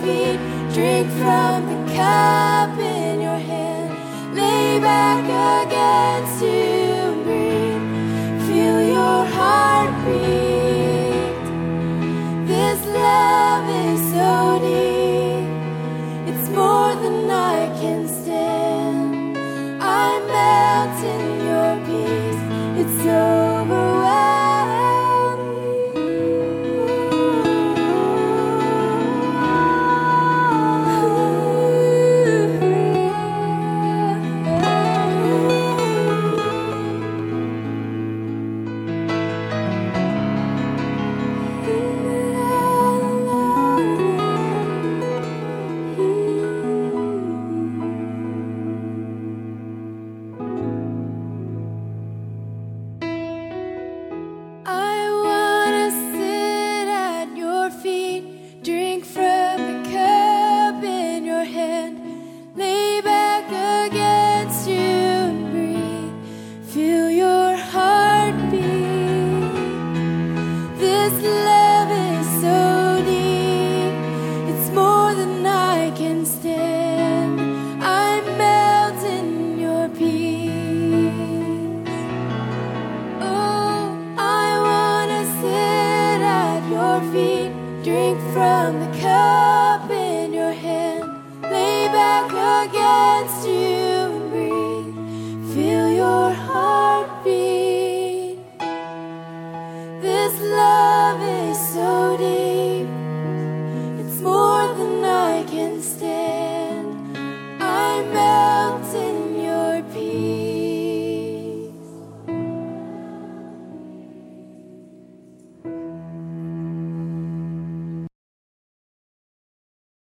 feet, drink from the cup in your hand, lay back against you and breathe, feel your heartbeat. This love is so deep, it's more than I can stand. I melt in your peace, it's drink from the cup in your hand, lay back against you and breathe, feel your heartbeat. This love is so deep.